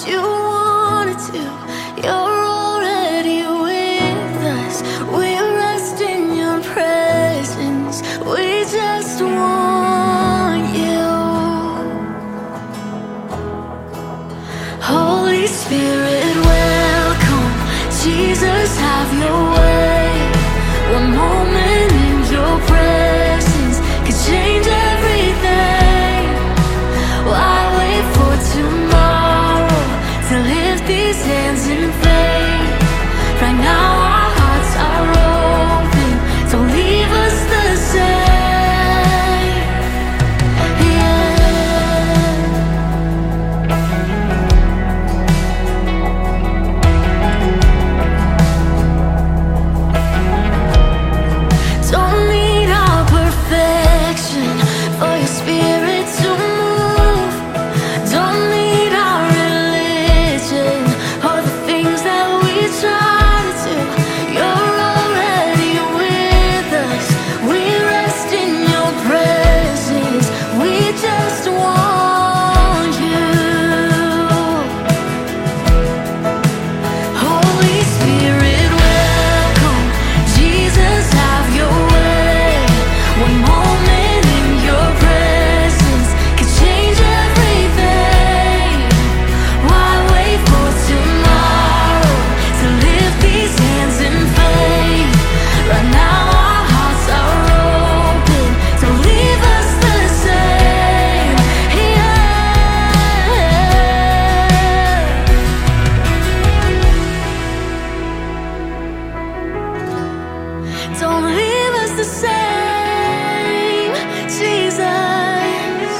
you wanted to. You're already with us. We rest in your presence. We just want you. Holy Spirit, welcome. Jesus, have your way. One moment in your presence could change everything. Why wait for tomorrow to lift these hands in faith? Right now our hearts are open. Don't leave us the same. Don't need our perfection for your spirit to move. Don't need our religion or the things that we try to do. You're already with us. We rest in your presence. We just want you. Holy Spirit, welcome. Jesus, have your way. One moment in your presence could change everything. Why wait for tomorrow to lift these hands in faith? Right now our hearts are open. Don't leave us the same. Don't leave us the same, Jesus.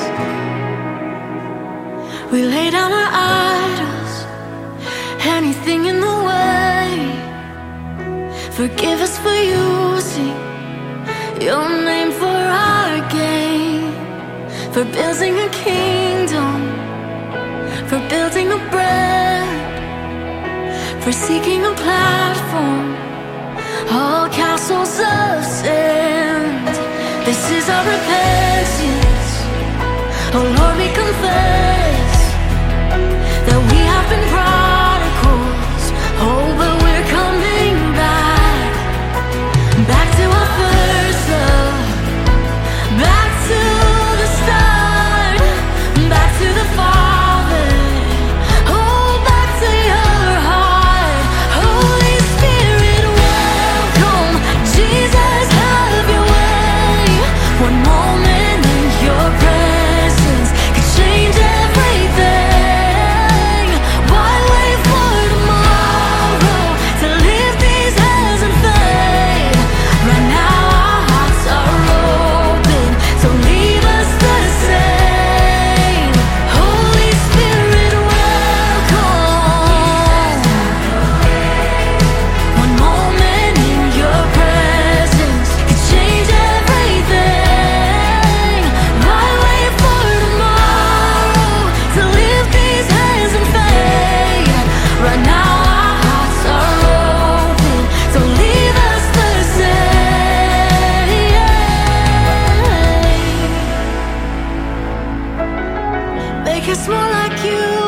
We lay down our idols, anything in the way. Forgive us for using your name for our gain, for building a kingdom, for building a brand, for seeking a platform. All castles of sand. This is our repentance. Oh Lord, we confess that we have been prodigals. Oh, but we're coming back, back to our first love, back to the start, back to the Father. Oh, back to your heart. Holy Spirit, welcome. Jesus, have your way. One moment in your presence could change everything. Why wait for tomorrow to lift these hands in faith? Right now our hearts are open. Don't leave us the same. Holy Spirit, welcome. One moment in your presence could change everything. Why wait for tomorrow to lift these hands in faith? Right now our hearts are open. Don't leave us the same. Make us more like you.